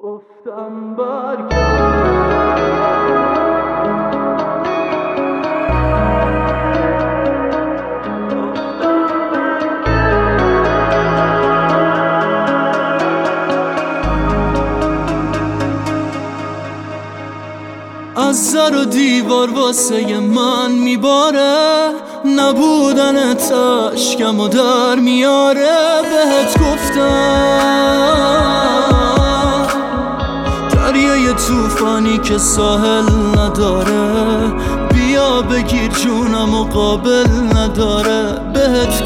گفتم برگرد از در و دیوار واسه من میباره، نبودنت اشکم و در میاره. بهت گفتم دریای توفانی که ساحل نداره، بیا بگیر جونم و قابل نداره. بهت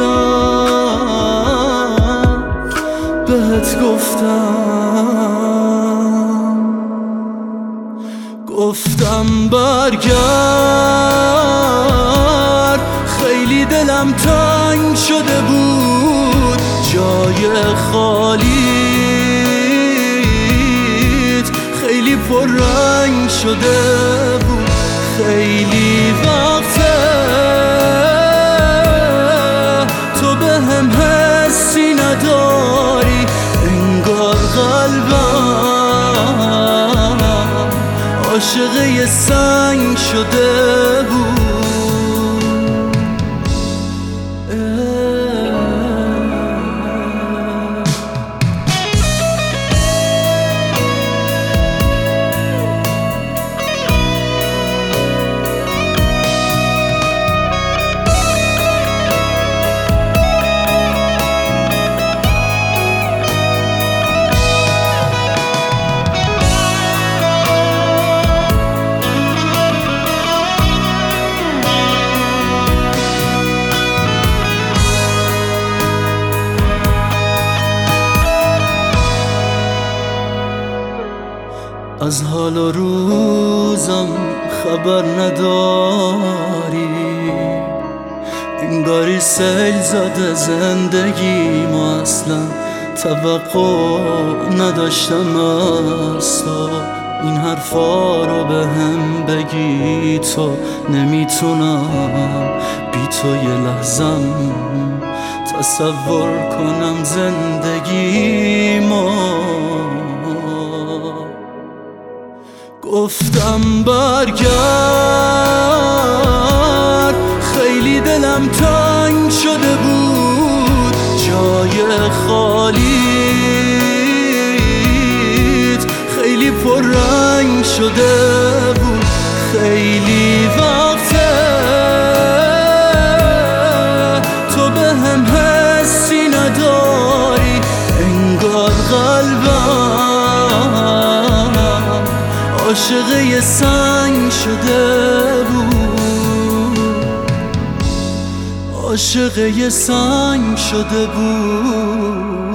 گفتم برگرد، خیلی دلم تنگ شده بود، جای خالیت خیلی پررنگ شده بود. خیلی وقته تو به هم حسی نداری، انگار قلبم عاشق یه سنگ شده بود. از حال و روزم خبر نداری، انگاری سیل زده زندگی ما، اصلا توقع نداشتم از تو این حرفا رو به هم بگی. تو نمیتونم بی تو یه لحظم تصور کنم زندگی ما. گفتم برگرد، خیلی دلم تنگ شده بود، جای خالیت خیلی پررنگ شده بود. خیلی وقته تو به هم حسی نداری، انگار قلبم عاشق یه سنگ شده بود، عاشق یه سنگ شده بود.